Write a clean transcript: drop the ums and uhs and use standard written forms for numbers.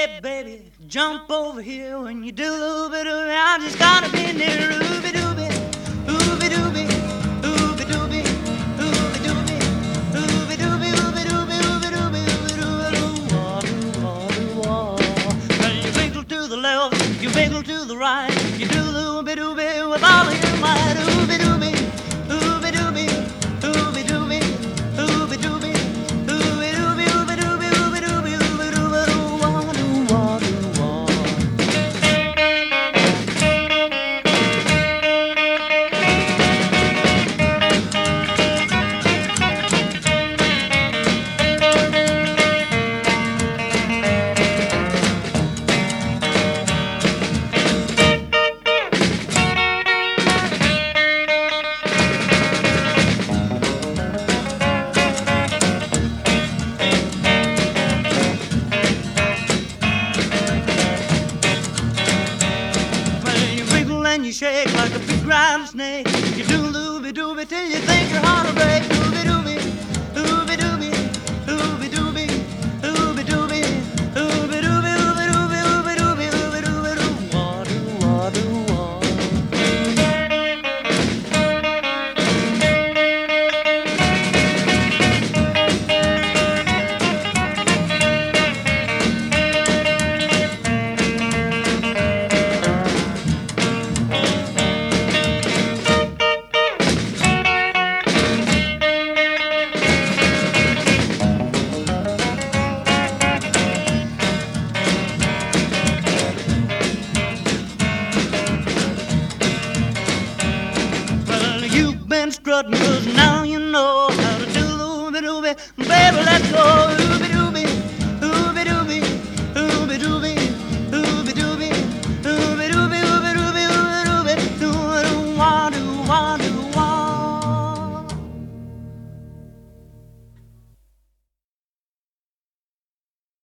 Hey, baby, jump over here when you do a little bit of it. I just gotta be near ooby dooby, ooby dooby, ooby dooby, ooby dooby, ooby dooby, ooby dooby, ooby dooby, ooby dooby, well, you wiggle to the left, you wiggle to the right, you do a little bit dooby with all of your might. Ooby dooby, ooby dooby, ooby dooby, ooby dooby, ooby dooby, ooby dooby, ooby dooby, ooby dooby. You shake like a big rattlesnake. You do looby dooby till you think your heart will break.